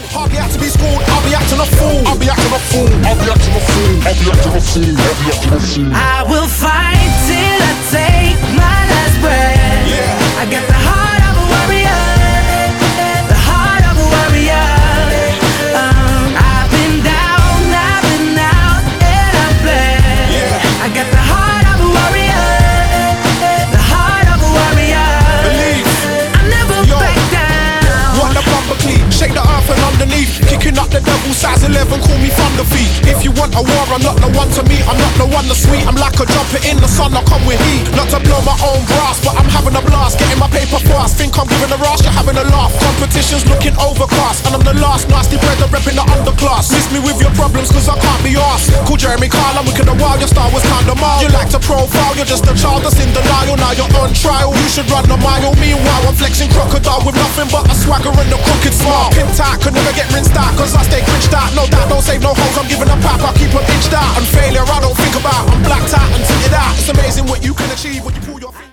Hardly had to be schooled, I'll be acting a fool. I'll be acting a fool, I'll be acting a fool, I'll be acting a fool, I'll be acting a fool. I will fight till I take my last breath. Yeah. I got the heart of a warrior, the heart of a warrior. I've been down, I've been out, and I'm blessed. Yeah. I got the heart of a warrior, the heart of a warrior. Believe. I never back down. Want the bumper clean, shake the earth and underneath. Kicking up the devil, size 11, call me Thunder Feet. If you want a war, I'm not the one to meet. I'm not the one to sweet. I'm like a jumper in the sun, I come with heat. Not to blow my own brass, but I'm having a blast. Getting my paper fast, think I'm giving a rush, you're having a laugh. Competition's looking overcast, and I'm the last nasty brother repping the underclass. Miss me with your problems, cause I can't be asked. Call Jeremy Kyle, I'm wicked a while, your star was kinda mild. You like to profile, you're just a child that's in denial. Now you're on trial, you should run a mile. Meanwhile, I'm flexing crocodile with nothing but a swagger and a crooked smile. Pin tight, could never get rinsed out, cause I stay cringed out. No doubt, don't save no hoes, I'm giving a pap, I keep them inched out. And failure I don't think about, I'm blacked out and tinted out. It's amazing what you can achieve when you pull your